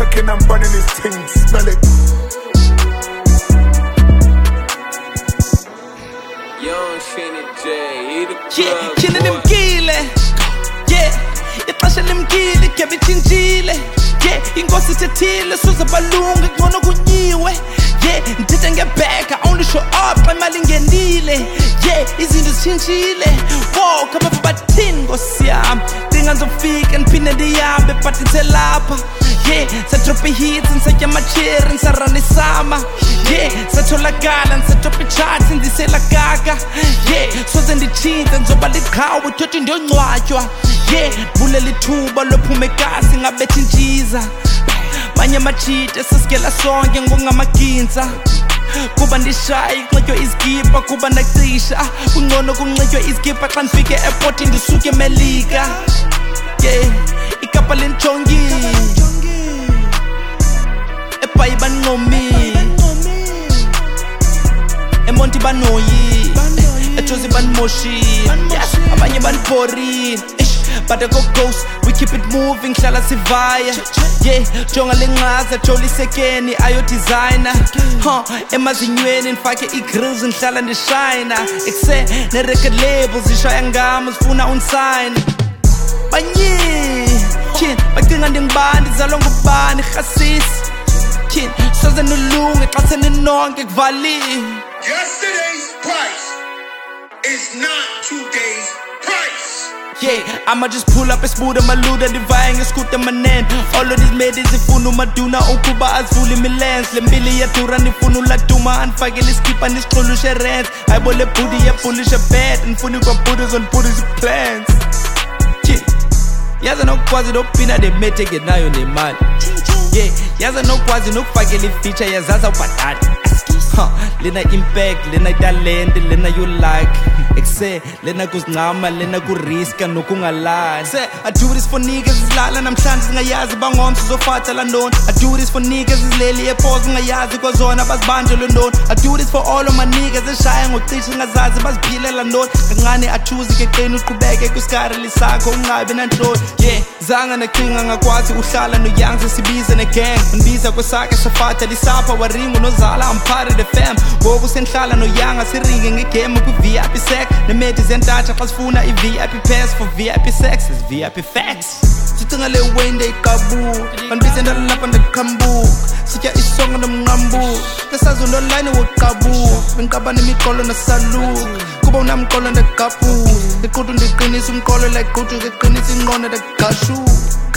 cooking and burning his thing, smell it. Young Shannon J, he the plug, yeah, killing them gile. Yeah, ixesha limkile kuyabichinjile. Yeah, inkosi ithethile suza balunga ngcono kunyiwe. Yeah, ndithetha ngebheka only show up xa imali ingenile. Yeah, izinto zitshintshile. Wow, kababa bathini nkosi yami ndingazofika ndiphinde ndihambe but ndithe lapha. Yeah, sadropa hits ndisatya amacheri ndisarana isama. Yeah, satholakala ndisatropa icharts ndisela gaga. Yeah, soze nditshintshe ndizoba liqhawe thothi ndiyongcwatywa. Yeah, vulela ithuba lophume ekasi ngabethi intshiza. Manye amachita sasikela sonke ngokungamaginza. Kuba ndishaye kunxitywe izikipa kuba ndacisha. Kungcono kunxitywe izikipa xa ndifike e-airport ndisuke emelika. Yeah, ikapa lentshongile eBhayi banqomile, eMonti banoyile, eJozi banimoshile, abanye banibhorile. But I go ghost, we keep it moving, hlala sivaya. Yeah, jonga lenqaza, joli sekeni, ayo designer. Emazinyweni nifake i-grills ngihlala ndishayina. Ekuse ne-record labels zishaya ngami zifuna unsign. Banye kid bacinga ndingubani ndizalwa ngubani rhasisi. Kid soze nilunge xa seninonke kuvalile. Yesterday's price is not today's price. Yeah, I'ma just pull up a smooth and maluda divine a scooter manen. All of these ladies ifunu maduna ukuba azvuli milens. Le mbili ya dura nifunu la duma anfakele skip and isiqhulu she-rent. Ayibole booty ya bullish a bed nifuni kwa booties on booties plans. Yaza nokwazi nokupina demeteke nayo nemali. Yeah, yaza nokwazi nokufakela ifeature yazaza ubhadala. Lena impact, lena talent, lena you like. Ekuse lena kuzincama, lena kuriska nokungalali. Say I do this for niggas izilala namhlanje zingayazi bangomso zofatha la ndoni. I do this for niggas izileli epause zingayazi kwazona bazibanjelwe ndoni. I do this for all of my niggas eshaya ngocishe zingazazi baziphilela ndoni. Kancane athuzi keqina uqhubeke kuskari lisakho ungabi nanhloni. Yeah, zanga neqhinga ngakwazi uhlala noyoung sesibiza negang. Ngibiza kwesakhe safatha lisapha waringo nozala I'm part of the fam. Ngoku senhlala noyoung asiringe ngegame kwi-VIP sec. Nemedi zentatha xa sifuna i-VIP pass for VIP sex is VIP facts. Sicinga le wende iqabuka bandibize ndalapha ndaqhambuka. Sitya isongo nomnqambuka kesazi unoline woqabuka. Bengiqaba nemiqolo nasaluka kuba unamqolo ndaqaphuka. Iqutu ndiqinisa umqolo like qutu keqinisa inqondo ndaqashuka.